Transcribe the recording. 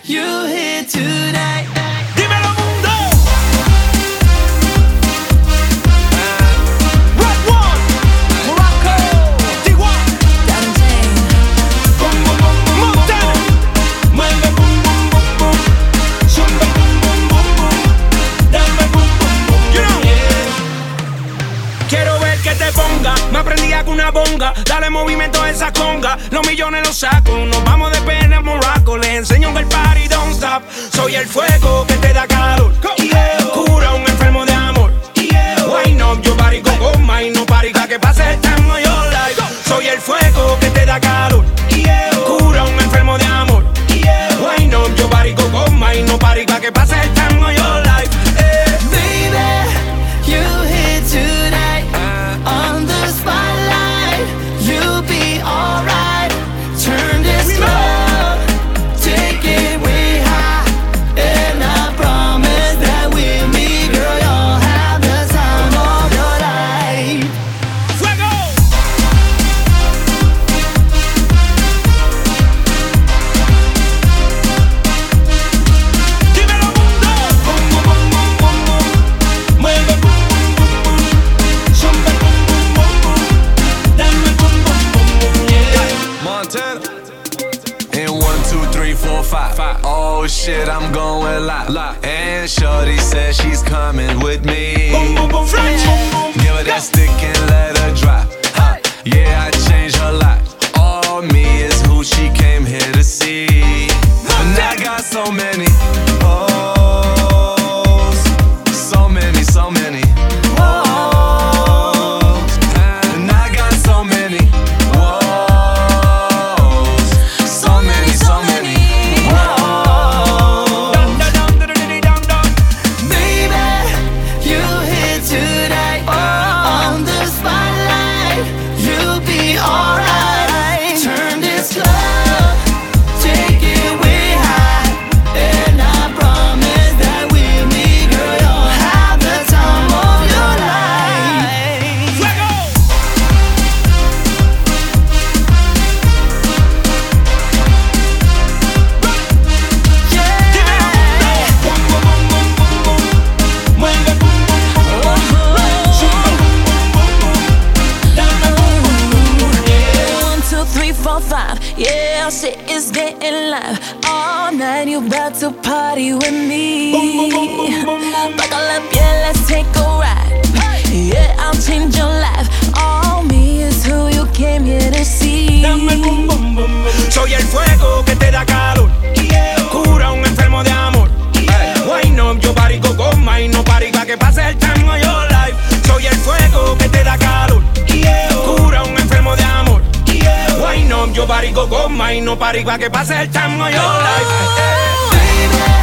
you here tonight. Dímelo, mundo. Red One, Morocco, Tijuana, Boom, boom, boom, boom, Montana. mueve boom, boom, boom, boom. Zumba boom, boom, boom, boom. Dame boom, boom, boom, You know. yeah. Quiero ver que te ponga, me aprendí con una bonga. Dale movimiento a esa conga, los millones los saco. Nos vamos de pena en Morocco, les enseño que el party don't stop. Soy el fuego que te da calor, cura a un enfermo de amor. Wine up, yo party con goma y no party pa' que pase el time of your life. Soy el fuego que te da calor, cura a un enfermo de amor. Wine up, yo party con goma y no party pa' que pase el time of your life. Baby, you here tonight. On the spotlight, you'll be alright. Turn this club, take it way high. And I promise that with me, girl, you'll have the time of your life. Fuego. Dímelo, mundo. Boom, boom, boom, boom, boom, boom. Mueve boom, boom, boom, boom. Zumba boom, boom, boom, boom. Dame boom, boom, boom, boom, yeah. Montana. In 1, 2, 3, 4, 5. Oh shit, I'm going live. And shorty says she's coming with me. Boom, boom, boom, French. Give her that stick and let her drop. Huh. Yeah, I changed her life. All me is who she came here to see. And I got so many hoes. So many, so many hoes. And I got so many woes. So many, so many woes. Dun, dun, dun, dun, dun, dun, dun. Baby, you here tonight. On the spotlight, you'll be alright. Turn this club, take it way high. And I promise that with me, girl, you'll have the time of your life. Fuego. Yeah. Boom, boom, boom, boom, boom, boom. Mueve boom, boom, boom, boom. Zumba boom, boom, boom, boom. Dame boom, boom, boom, boom, yeah. 1, 2, 3, 4, 5. Yeah, shit is getting live. All night you about to party with me. Buckle up, yeah, let's take a ride. Yeah, I'll change your life. All me is who you came here to see. Dame boom, boom, boom, boom. Soy el fuego que te da calor, cura a un enfermo de amor. Wine up, yo party con goma y no party pa' que pase el time of your life. Soy el fuego que te da calor, cura a un enfermo de amor. Wine up, yo party con goma y no party pa' que pase el time of your life. Baby,